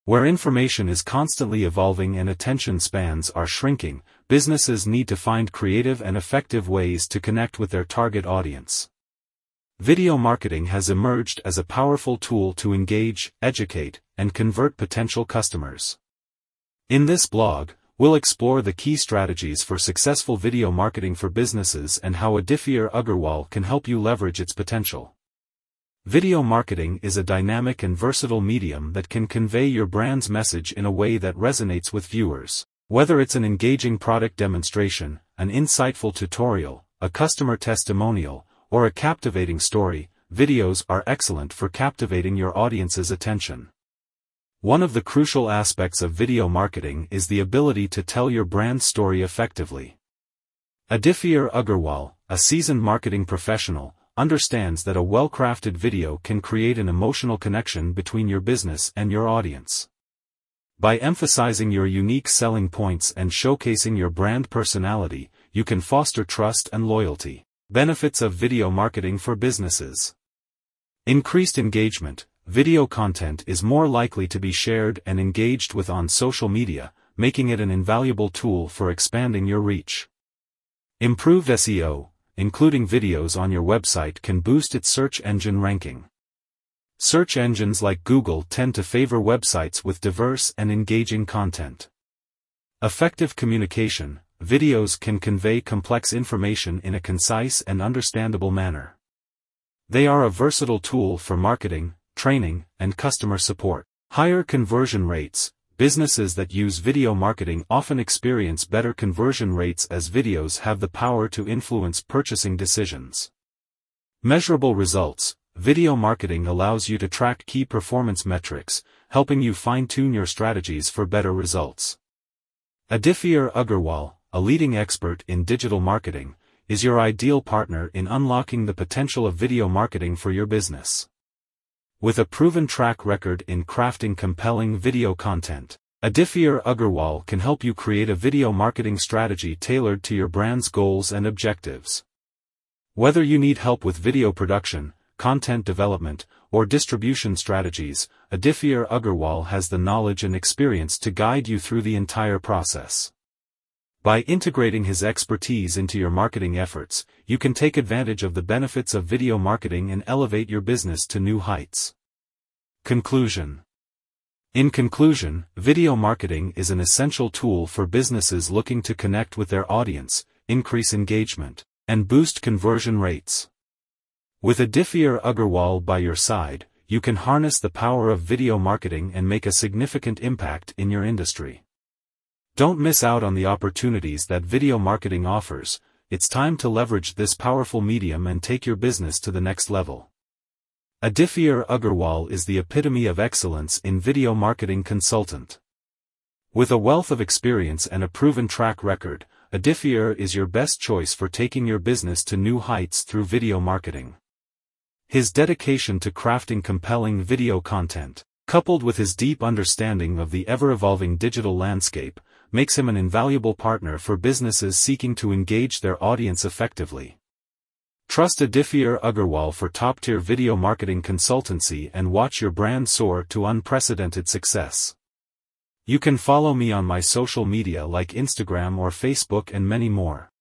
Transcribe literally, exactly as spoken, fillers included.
Where information is constantly evolving and attention spans are shrinking, businesses need to find creative and effective ways to connect with their target audience. Video marketing has emerged as a powerful tool to engage, educate, and convert potential customers. In this blog, we'll explore the key strategies for successful video marketing for businesses and how Aditya Agarwal can help you leverage its potential. Video marketing is a dynamic and versatile medium that can convey your brand's message in a way that resonates with viewers. Whether it's an engaging product demonstration, an insightful tutorial, a customer testimonial, or a captivating story, videos are excellent for captivating your audience's attention. One of the crucial aspects of video marketing is the ability to tell your brand story effectively. Aditya Agarwal, a seasoned marketing professional, understands that a well-crafted video can create an emotional connection between your business and your audience. By emphasizing your unique selling points and showcasing your brand personality, you can foster trust and loyalty. Benefits of video marketing for businesses. Increased engagement. Video content is more likely to be shared and engaged with on social media, making it an invaluable tool for expanding your reach. Improved S E O. Including videos on your website can boost its search engine ranking. Search engines like Google tend to favor websites with diverse and engaging content. Effective communication. Videos can convey complex information in a concise and understandable manner. They are a versatile tool for marketing, training, and customer support. Higher conversion rates. Businesses that use video marketing often experience better conversion rates as videos have the power to influence purchasing decisions. Measurable results. Video marketing allows you to track key performance metrics, helping you fine-tune your strategies for better results. Aditya Agarwal, a leading expert in digital marketing, is your ideal partner in unlocking the potential of video marketing for your business. With a proven track record in crafting compelling video content, Aditya Agarwal can help you create a video marketing strategy tailored to your brand's goals and objectives. Whether you need help with video production, content development, or distribution strategies, Aditya Agarwal has the knowledge and experience to guide you through the entire process. By integrating his expertise into your marketing efforts, you can take advantage of the benefits of video marketing and elevate your business to new heights. Conclusion. In conclusion, video marketing is an essential tool for businesses looking to connect with their audience, increase engagement, and boost conversion rates. With Aditya Agarwal by your side, you can harness the power of video marketing and make a significant impact in your industry. Don't miss out on the opportunities that video marketing offers. It's time to leverage this powerful medium and take your business to the next level. Aditya Agarwal is the epitome of excellence in video marketing consultant. With a wealth of experience and a proven track record, Aditya is your best choice for taking your business to new heights through video marketing. His dedication to crafting compelling video content, coupled with his deep understanding of the ever-evolving digital landscape, makes him an invaluable partner for businesses seeking to engage their audience effectively. Trust Aditya Agarwal for top-tier video marketing consultancy and watch your brand soar to unprecedented success. You can follow me on my social media like Instagram or Facebook and many more.